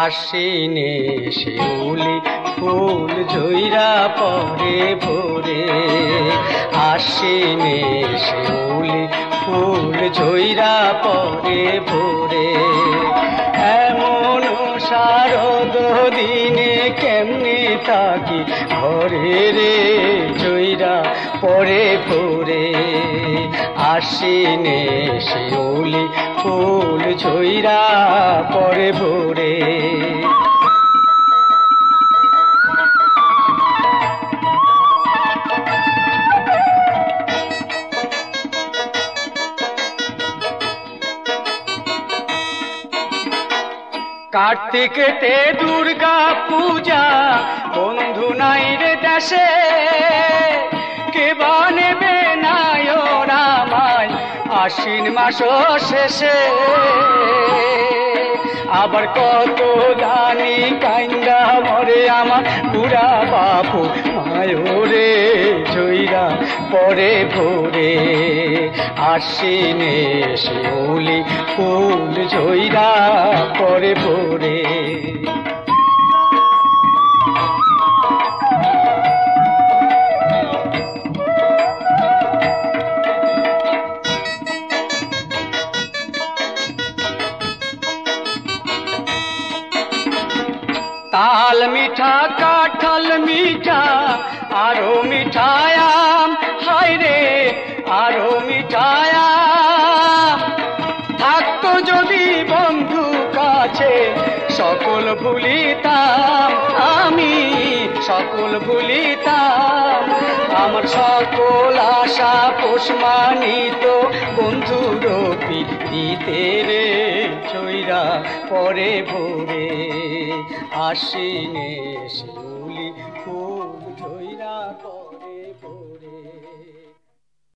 আশ্বিনে শিউলি ফুল ঝইরা পরে ভোরে, আশ্বিনে শিউলি ফুল ঝইরা পরে ভোরে। এমন শারদ দিনে কেমনে থাকি ঘরে রে, ঝইরা পরে ভোরে। আশ্বিনে শিউলি ফুল ঝইরা পরে ভোরে। কার্তিকেতে দুর্গা পূজা, বন্ধু নাই রে দেশে, কে বা নেবে নায়র আমায় আশ্বিন মাস শেষে। আবার কত জানি কাইন্দা মরে আমার বুড়া বাপু মায়োরে, ঝইরা পরে ভোরে। আশ্বিনে শিউলি ফুল ঝইরা পরে ভোরে। তাল মিঠা কাঁঠাল মিঠা আরো মিঠায়াম, হায় রে আরো মিঠায়াম। থাকতো যদি বন্ধু কাছে সকল ভুলিতাম, আমি সকল ভুলিতাম। আমার সকল আশা পোষ মানিত বন্ধুর প্রীতিতে রে, ঝইরা পরে ভোরে। আশ্বিনে